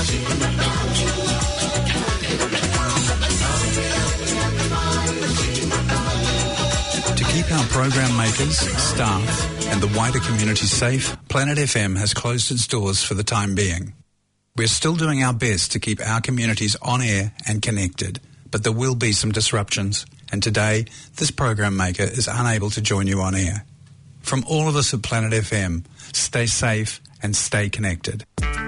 To keep our program makers, staff and the wider community safe, Planet FM has closed its doors for the time being. We're still doing our best to keep our communities on air and connected, but there will be some disruptions, and today this program maker is unable to join you on air. From all of us at Planet FM, stay safe and stay connected.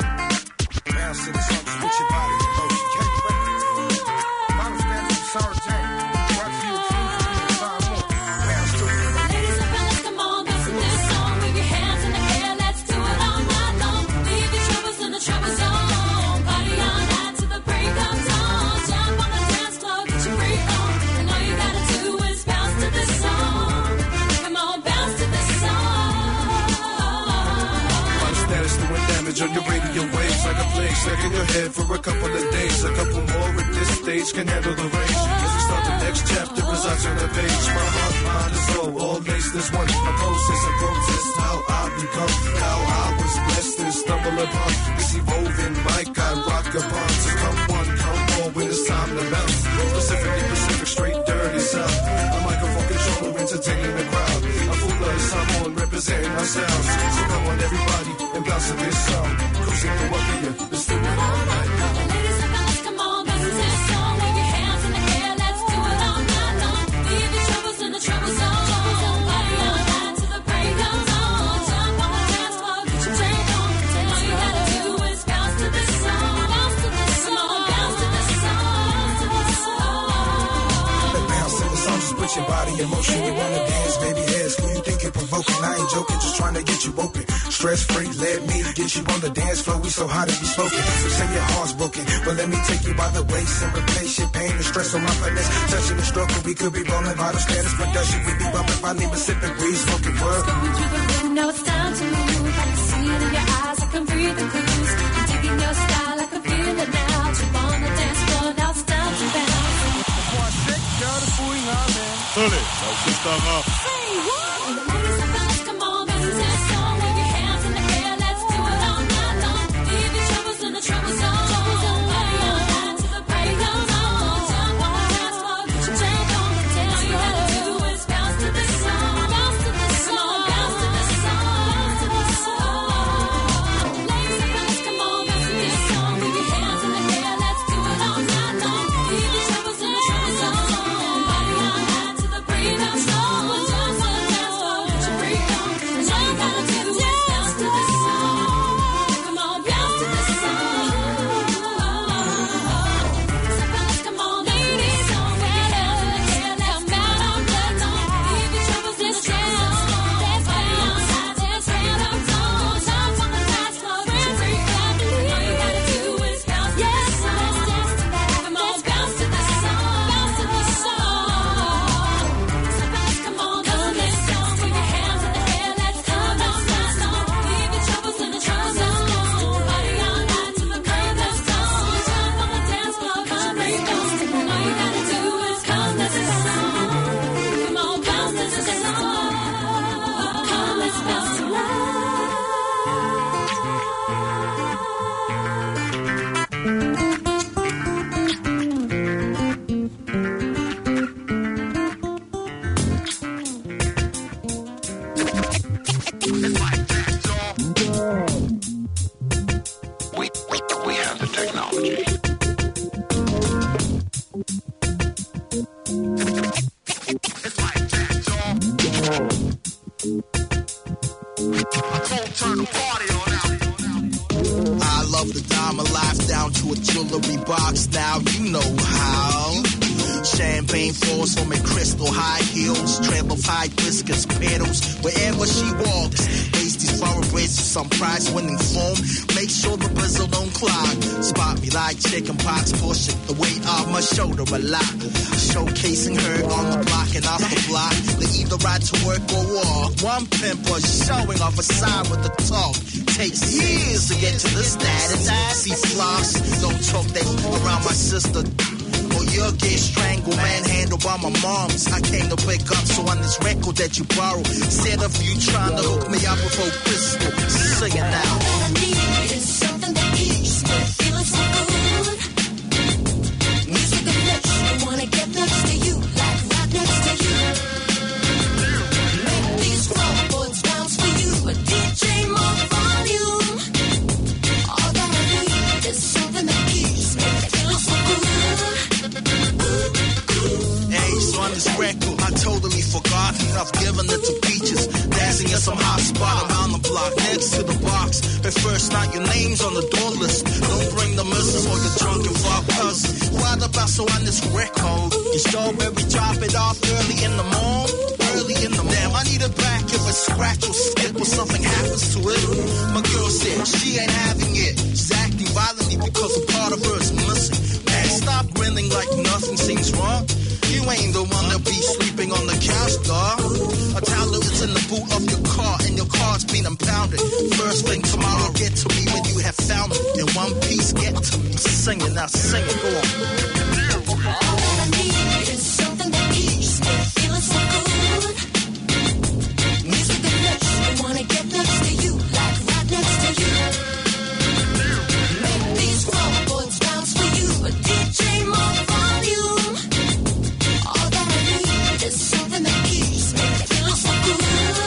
On your radio waves like a plague, stuck in your head for a couple of days. A couple more at this stage can handle the range. As we start the next chapter, as I turn the page, my heart, mind, and soul all laced as one. A process, how I become, how I was blessed and stumble upon this evolving mic I rock upon. So come one, come more when it's time to bounce. Specifically Pacific, straight dirty sound. A microphone controller entertaining the crowd. A full blood someone representing our sounds. So come on everybody and bounce to this song. Cruising for what we are, let's do it all night. Ladies and fellas, come on, bounce to this song. Wave your hands in the air, let's do it all night long. Leave your troubles in the trouble zone. Party all night till the break of dawn. Jump on the dance floor, get your drink on. And all you gotta do is bounce to this song. Bounce to this song, bounce to this song, bounce to this song. Bounce to the song, just put your body in motion. You wanna dance, baby, ask who you think you're provoking. I ain't joking, just trying to get you open. Stress-free, let me get you on the dance floor. We so hot to be smoking. You say your heart's broken, but let me take you by the waist and replace your pain and stress on my finesse. Touching the stroke, we could be rolling vital status production. We be bumping finally Pacific breeze, smoking world. Going through the room, now it's time to move. I can see it in your eyes, I can read the clues. I'm digging your style, I can feel it now. Jump on the dance floor, now it's time to bounce. Tully, dat is dan af. Say what? Ladies and fellas, come on, bounce to this song. Wave your hands in the air, let's do it all night long. Leave your troubles in the trouble zone. Party all night till the break of dawn. Jump on the dance floor, get your drink on. And all you gotta do is bounce to this song. Bounce to this song, bounce to this song, bounce to this song. Ladies and fellas, come on, bounce to this song. Wave your hands in the air, let's do it all night long. Leave your troubles in the trouble zone. Party all night till the break of dawn. Jump on the dance floor, get your freak on. And all you gotta do is bounce to this song. Come on, bounce to this song. So fellas, come on, ladies, on with your hands in the air, let's come out on the dawn. Leave your troubles in the trouble zone. Dance party on side, dance break of dawn. Jump on the dance floor, get your freak on. And all you gotta do is bounce to this song. Come on, bounce to this song, bounce to this song. So fellas, come on, bounce to this song. Wave your hands in the air, let's come out that song. Leave your troubles in the trouble zone. Party all night till the break of dawn. Jump on the dance floor, get your freak on. And all you gotta do is come to this song. Come on, bounce to this song. Come, let's bounce to love. We have the technology. I love the diamond life down to a jewelry box. Now you know how. Champagne floors, home in crystal high heels, trail of high whiskers, pedals wherever she walks. Raise these flower braids to some prize-winning form. Make sure the bristle don't clog. Spot me like chicken pox, pushing the weight off my shoulder a lot. Showcasing her on the block and off the block. They either ride to work or walk. One pimp was showing off a side with the talk. Takes years to get to the status. See floss, don't talk that around my sister. Or you'll get strangled, manhandled by my moms. I came to pick up, so on this record that you borrowed, said of you trying to hook me up with a pistol. Sing it now. All I need is something that keeps me feeling have enough, giving it to peaches. Dancing in some hot spot around the block, next to the box. But first night, your name's on the door list. Don't bring the missus or your drunken fuck cousin. Why the basso on this record? Your strawberry, drop it off early in the morning. Early in the damn, I need it back if a scratch or skip or something happens to it. My girl said she ain't having it. She's acting violently because a part of her is missing. Man, stop grinning like nothing seems wrong. You ain't the one that be sleeping on the couch, dog. I tell her it's in the boot of your car and your car's been impounded. First thing tomorrow, get to me when you have found it. In one piece, get to me. Sing it, now sing it, go on. All that I need is something that keeps me feeling so good. Music that makes me wanna get next to you, like right next to you. Make these floorboards bounce for you, a DJ more volume. All that I need is something that keeps me feeling so good.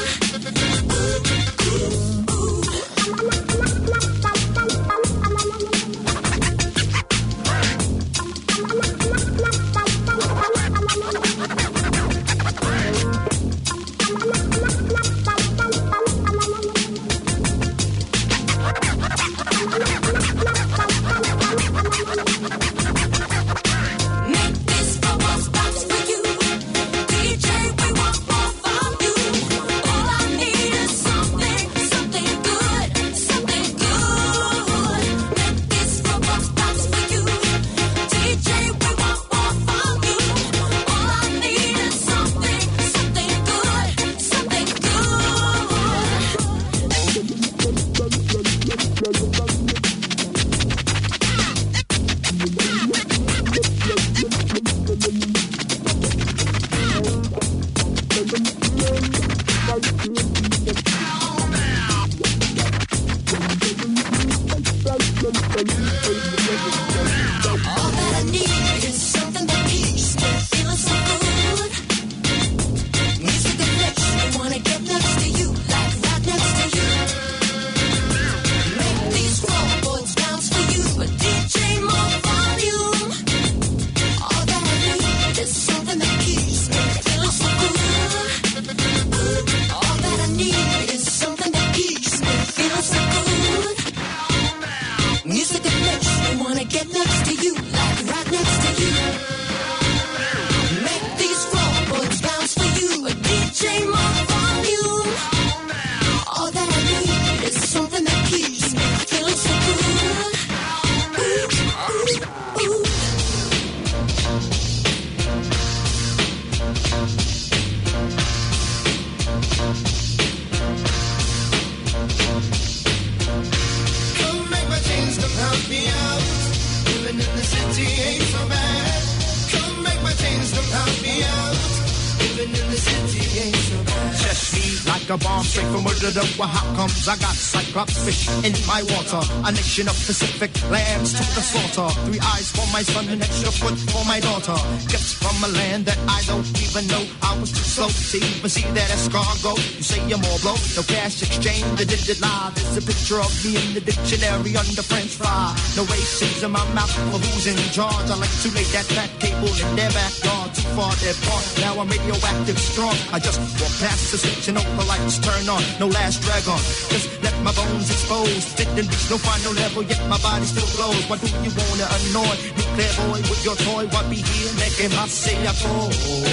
How comes I got cyclops fish in my water? A nation of Pacific lambs to the slaughter. 3 eyes for my son, an extra foot for my daughter. Gifts from a land that I don't even know. I was too slow to even see that escargot. You say you're more blow, no cash exchange, the digit lie. There's a picture of me in the dictionary under French fry. No races in my mouth for who's in charge. I like to lay that fat cable in their backyard. Too far, they're far. Now I'm radioactive strong. I just walk past the switch and all the lights turn on. No last drag on, just let my bones exposed. Didn't reach no final level, yet my body still glows. Why do you wanna annoy nuclear boy with your toy? Why be here making my say I go?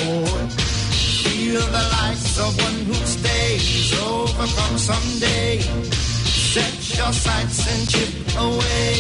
Feel the lights of one who stays over from someday. Set your sights and chip away.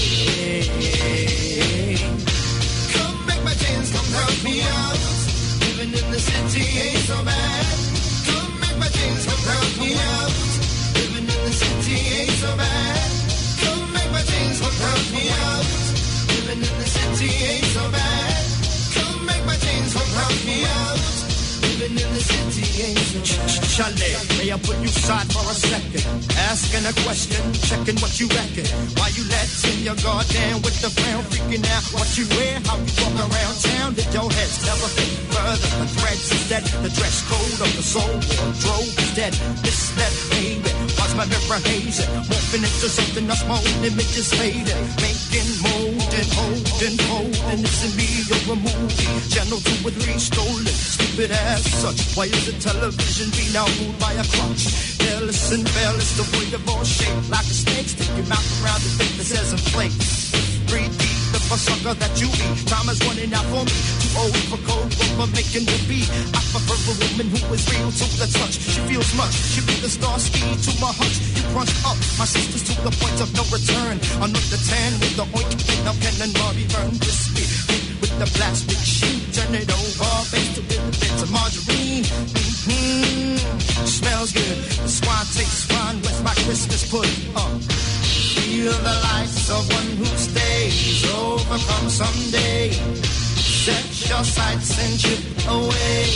Come make my chains, come help me out. Living in the city ain't so bad. Come make my chains, come help me out. Living in the city ain't so bad. Come make my chains, come help me out. Living in the city ain't so bad. Come make my chains, come help me out. Living in the city ain't so bad. Chalet, may I put you aside for a second? Asking a question, checking what you reckon. Why you letting your guard down with the frown, freaking out what you wear, how you walk around town? Did your heads never think further? The threads is dead, the dress code of the soul wardrobe is dead. This, that, baby, watch my mirror hazing, morphing into something else, my own image is fading. Making, molding, holding, it's in me, you're a movie. Channel 2 with 3 stolen. stupid as such. Why is the television be now ruled by a crutch? Careless and careless, devoid of all shape, like a snake. Stick your mouth around the thing that says inflate. 3D, the sucker that you be. Time is running out for me. Too old for cold, but making the beat. I prefer a woman who is real to the touch. She feels much. She be the star speed to my hunch. You crunch up my sisters to the point of no return. Another 10 with the oink. Now Ken and Bobby burn crispy. With the plastic sheet, turn it over. Face to get the bits of margarine. Smells good. The swine takes wine with my Christmas pudding. Feel the lights of one who stays, overcome someday. Set your sights and chip away.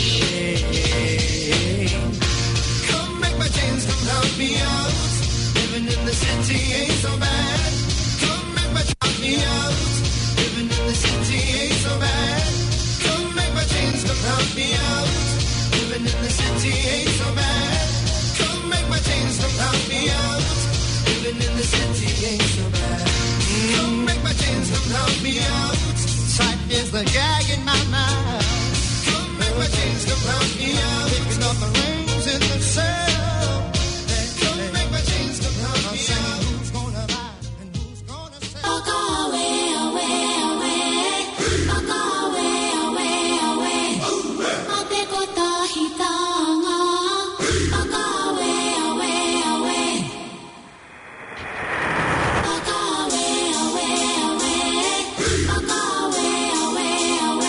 Come make my chains, come help me out. Living in the city ain't so bad. Come make my help me out. Living in the city ain't so bad. Come make my chains, come help me out. Living in the city ain't so bad. Come make my chains, come help me out. Living in the city ain't so bad. Come make my chains, come help me out. Sight is the gag in my mouth. Come make my chains, come help me out. Picking up the reins in the cell. Come make my chains, come help me out. Who's gonna ride and who's gonna sell? I'll go away, away, away. I'll go away, away, away. I'll take what the heat on. I'll go away, away, away. I'll go away, away, away. I'll go away, away, away.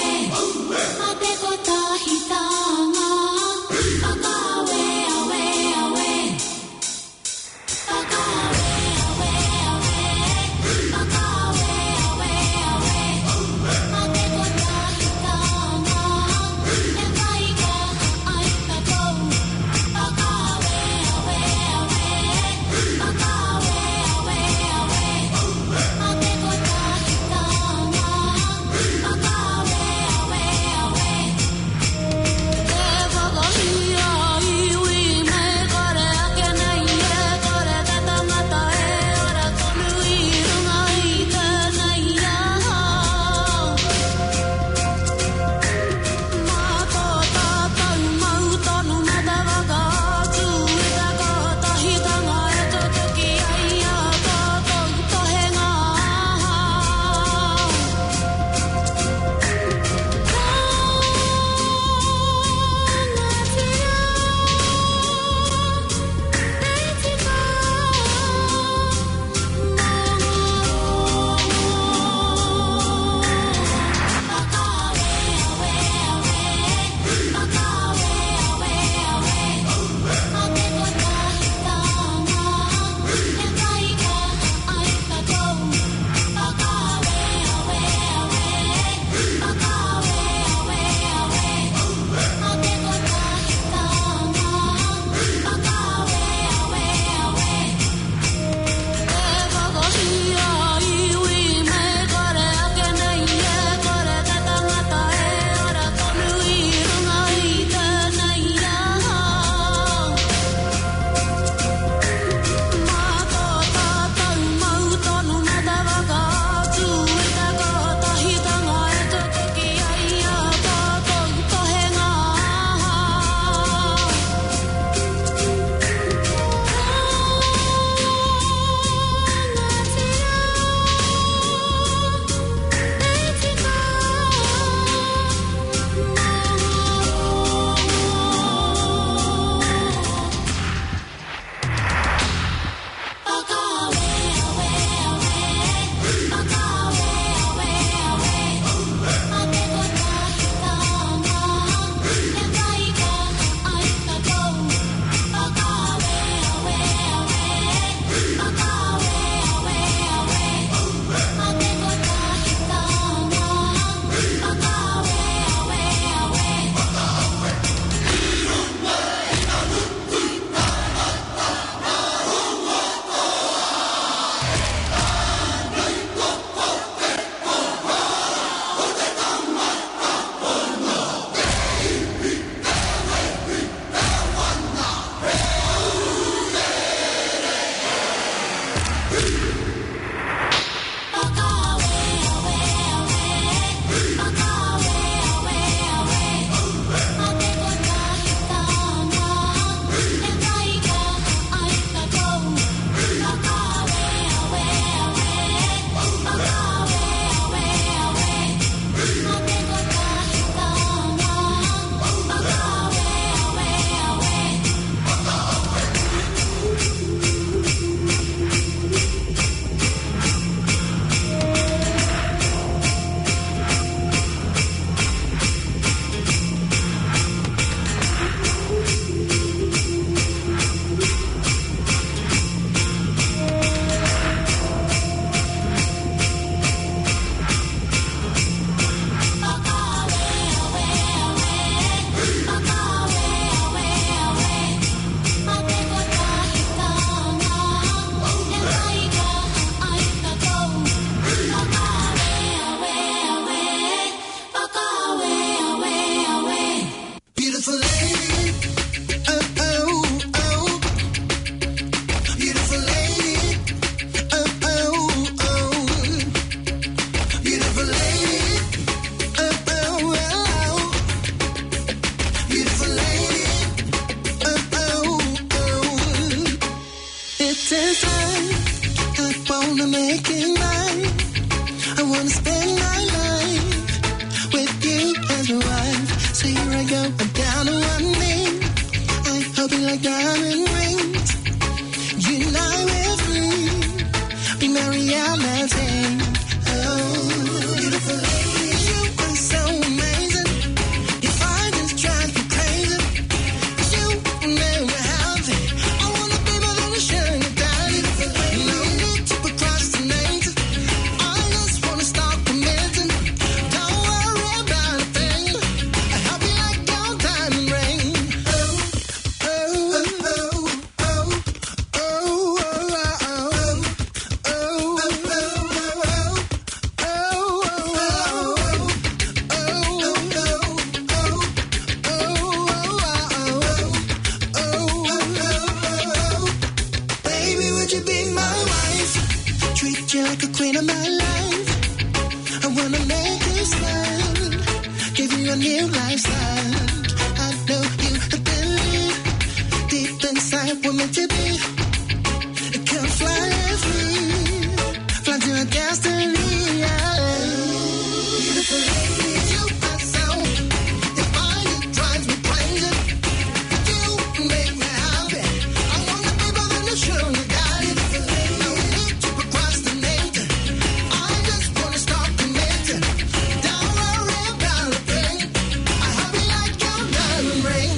new lifestyle. I know you believe deep inside we're meant to be. Come fly with me, fly to a destiny. Beautiful lady, you are so divine, it drives me crazy. You make me happy. I wanna be more than sure you got it. No need to procrastinate. I just wanna start committing. Don't worry about a thing. I hope you like your diamond ring.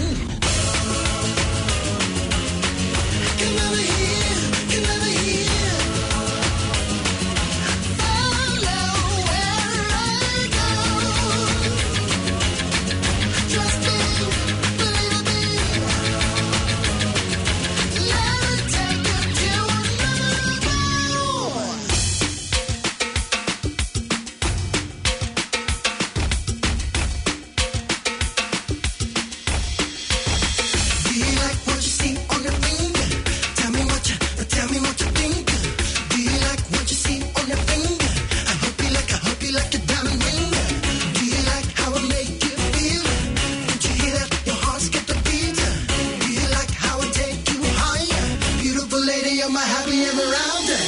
Can never hear, can never hear. Follow where I go. Trust me, believe me. Let me take you to another world. Do you like what you see on the finger? Tell me what you think. Do you like what you see on the finger? I hope you like a diamond ring. Do you like how I make you feel? Don't you hear that? Your heart skip the beat. Do you like how I take you higher? Beautiful lady, you're my happy ever after.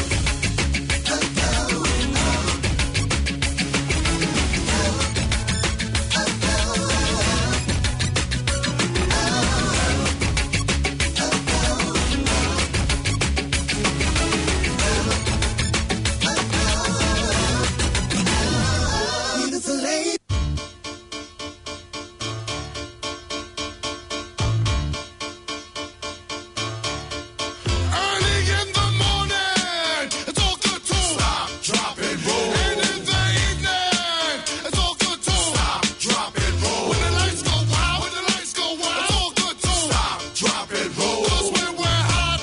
Beautiful lady. Early in the morning, it's all good to stop, drop, and roll. And in the evening, it's all good to stop, drop, and roll. When the lights go wild, it's all good to stop, drop, and roll. 'Cause when we're hot,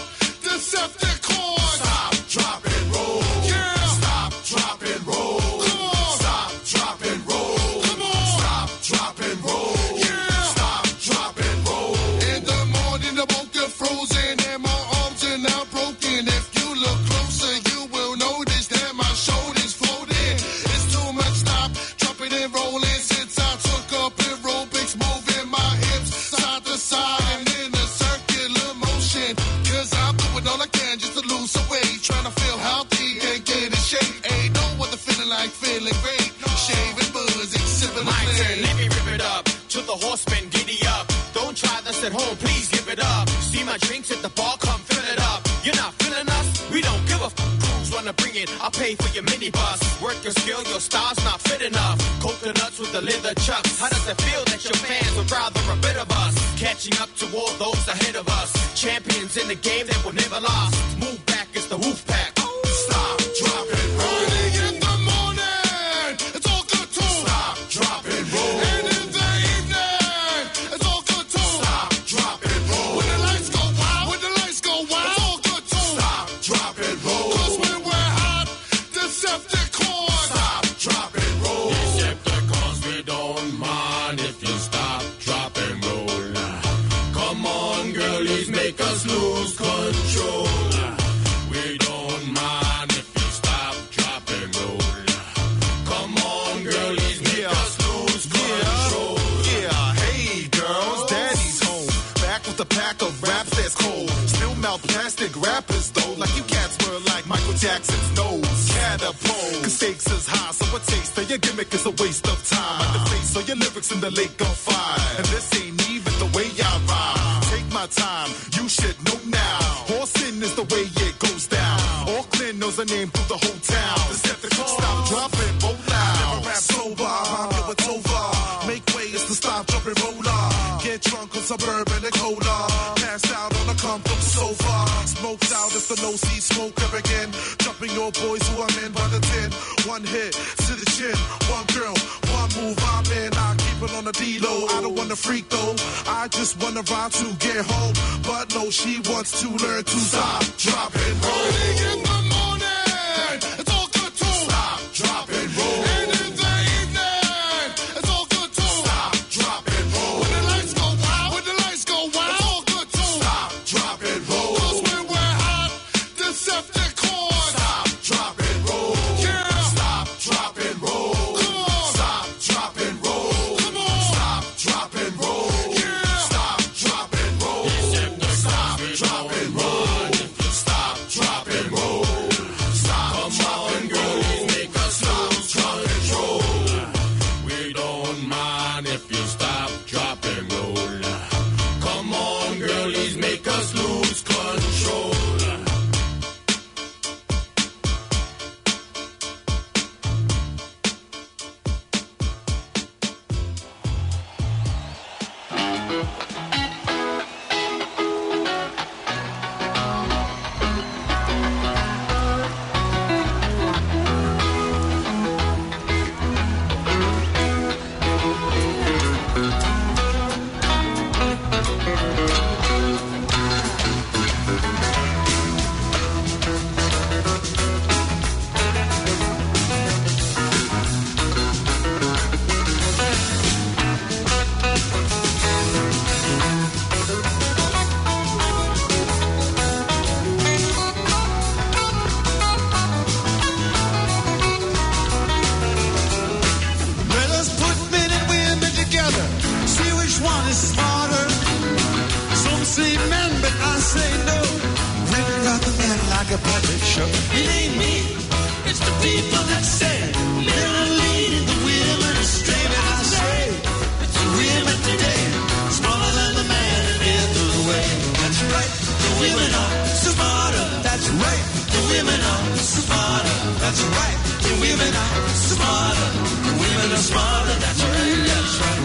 Decepticons, stop, drop, and roll. Yeah, stop, drop, and roll. Come on, stop, drop, and roll. Come on, stop, drop, and roll. Yeah, stop, drop, and roll. In the morning, the boat get frozen and my arms are now broken. If you look closer, you will notice that my shoulders floating. It's too much stop, dropping and rolling since I took up aerobics, moving my hips side to side and in a circular motion. 'Cause I'm doing all I can just to lose some weight, trying to feel healthy and get in shape. Ain't no other feeling like feeling great. Shaving buzzing, sipping My the turn, let me rip it up. To the horsemen, giddy up. Don't try this at home, please give it up. See my drinks at the bar, come fill it up. You're not feeling us? We don't give a f. Who's wanna bring it? I'll pay for your minibus. Work your skill, your style's not fit enough. Coconuts with the leather chucks. How does it feel that your fans would rather a bit of us? Catching up to all those ahead of us. Champions in the game that will never lost. Move back, it's the Wolf Pack. stop, drop, and roll. Early in the morning, it's all good to stop, drop, and roll. And in the evening, it's all good to stop, drop, and roll. When the lights go wild, it's all good to stop, drop, and roll. 'Cause when we're hot, Decepticons, stop, drop, and roll. Decepticons, we don't mind if you stop, drop, and roll. Come on, girlies, make us lose control. We don't mind if you stop, drop, and roll. Come on, girlies, make us lose control. Yeah, hey girls, daddy's home. Back with a pack of raps that's cold. Still mouth plastic rappers though, like you cats were like Michael Jackson's nose. Catapult, cause stakes is high, so a taste of your gimmick is a waste of time. Like the face of your lyrics in the lake of fire. And this ain't even the way I rhyme. Take my time, you should know now. Horsing is the way it goes down. Auckland knows the name through the whole town. Decepticons, stop, drop, and roll loud. Never rap sober, I'm it's over. Make way is to stop, jump, and roller. Get drunk on suburban and cola. Pass out on a comfortable sofa. Smoked out is the no-seat smoker again. Jumping your boys who I'm in by the 10. One hit to the chin, one girl, one move, I'm in. I keep it on the D-low. I don't want to freak though. I just want to ride to get home. But no, she wants to learn to stop, drop, and roll. Early in the morning, it's all good to stop, drop, and roll. And in the evening, it's all good to stop, drop, and roll. When the lights go wild, it's all good to stop, drop, and roll. 'Cause when we're hot, Decepticons, stop, drop, and roll. Yeah, stop, drop, and roll. Come on, stop, drop, and roll. Come on, are smarter, that's right, that's right.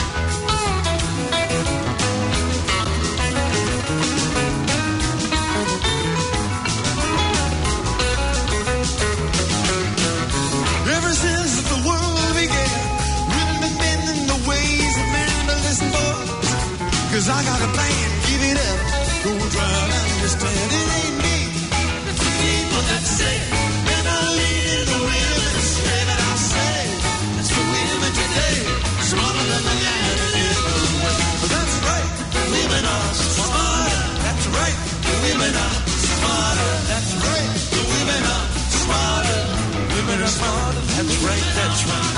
Ever since the world began, women been bending the ways of man to listen for. Cause I got a plan, give it up. Go try and understand it ain't me. It's the people that say it. Men are leading the women astray, but I say it's the women today. Smarter than the man in the way. But that's right, the women are smarter. That's right, the women are smarter. That's right, the women are smarter. Women are smarter. That's right, that's right.